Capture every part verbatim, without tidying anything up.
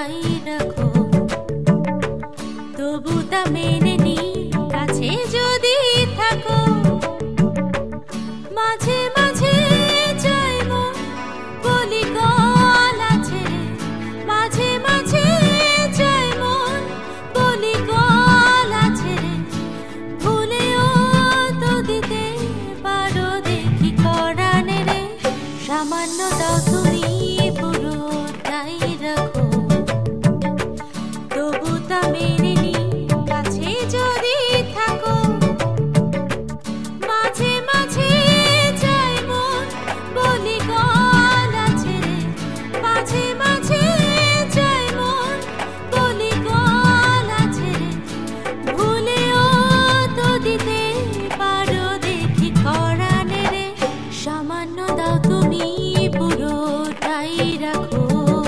পুরোটাই রাখো, তবু তা মেনে নি কাছে যদি থাকো। মাঝে মাঝে চাই মন বলি গলা ছেড়ে, মাঝে মাঝে চাই মন বলি গলা ছেড়ে, ভুলেও তো দিতে পারো দেখি করানে রে। সামান্য দাও তুমি পুরোটাই রাখো, তবু তা মেনে নি কাছে যদি থাকো। মাঝে মাঝে চাই মন বলি গলা ছেড়ে, মাঝে মাঝে চাই মন বলি গলা ছেড়ে, ভুলেও তো দিতে পারো দেখি করানে রে। সামান্য দাও তুমি পুরোটাই রাখো।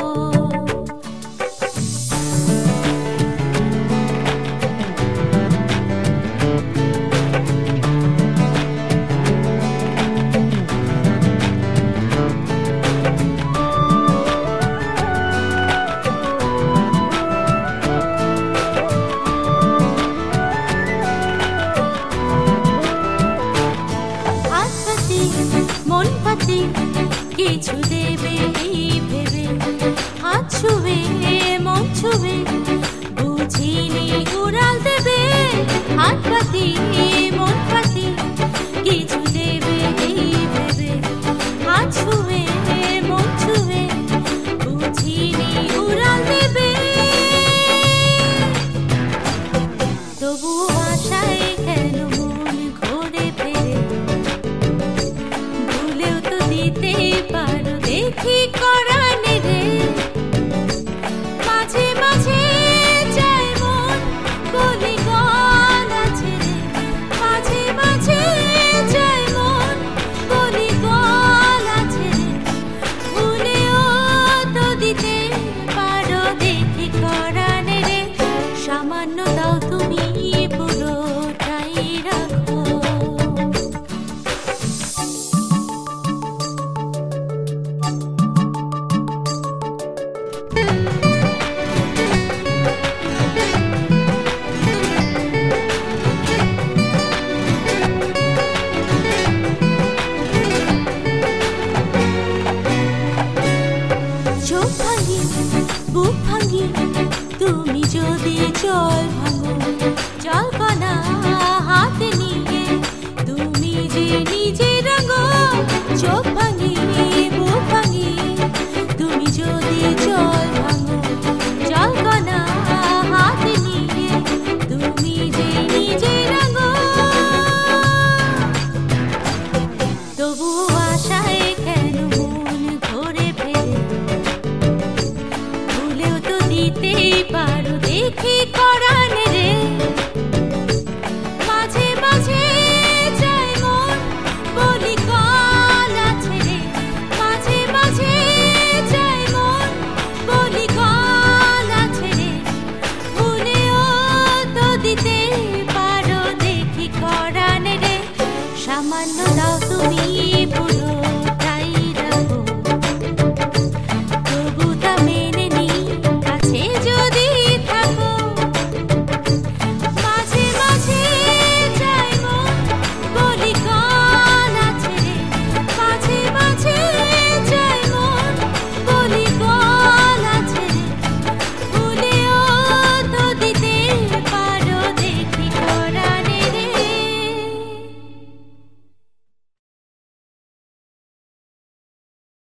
মন পাতি কিছু দেবে ভেবে, হাত ছুবে মন ছুবে বুঝিনি উড়াল দেবে। হাত পাতি মন পাতি কিছু দেবে ভেবে, হাত ছুবে মন ছুবে বুঝিনি উড়াল দেবে। তবু আশায় কেন মন ঘুরে ফেরে, দিতে পারো দেখি করানে রে। মাঝে মাঝে চাই মন বলি গলা ছেড়ে, মাঝে মাঝে চাই মন বলি গলা ছেড়ে, ভুলেও তো দিতে পারো দেখি করানে রে। সামান্য দাও তুমি পুরোটাই রাখো। চোখ ভাঙি বুক ভাঙি তুমি যদি জল ভাঙো, জল কণা হাতে নিয়ে তুমি যে নিজে রাঙো। চোখ ভাঙি বুক ভাঙি তুমি যদি জল ভাঙো, জল কণা হাতে নিয়ে তুমি যে নিজে রাঙো। তবু আশায় কেন মন ঘুরে ফেরে, ভুলেও তো দিতে পারো দেখি করানে রে। মাঝে মাঝে চাই মন বলি গলা ছেড়ে, মাঝে মাঝে চাই মন বলি গলা ছেড়ে, ভুলেও তো দিতে পারো দেখি করানে রে। সামান্য দাও তুমি পুরো